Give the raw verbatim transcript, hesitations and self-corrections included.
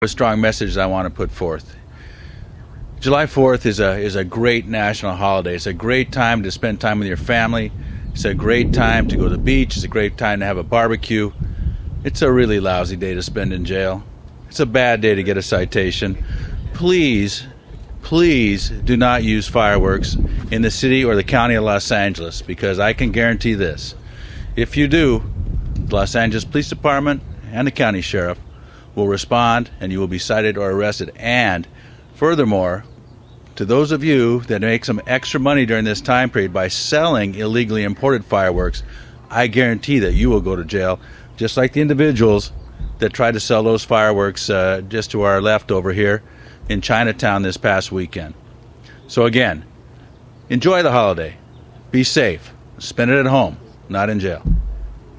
A strong message I want to put forth. July fourth is a is a great national holiday. It's a great time to spend time with your family. It's a great time to go to the beach. It's a great time to have a barbecue. It's a really lousy day to spend in jail. It's a bad day to get a citation. Please, please do not use fireworks in the city or the county of Los Angeles, because I can guarantee this. If you do, the Los Angeles Police Department and the county sheriff will respond, and you will be cited or arrested. And furthermore, to those of you that make some extra money during this time period by selling illegally imported fireworks, I guarantee that you will go to jail, just like the individuals that tried to sell those fireworks uh, just to our left over here in Chinatown this past weekend. So again, enjoy the holiday. Be safe. Spend it at home, not in jail.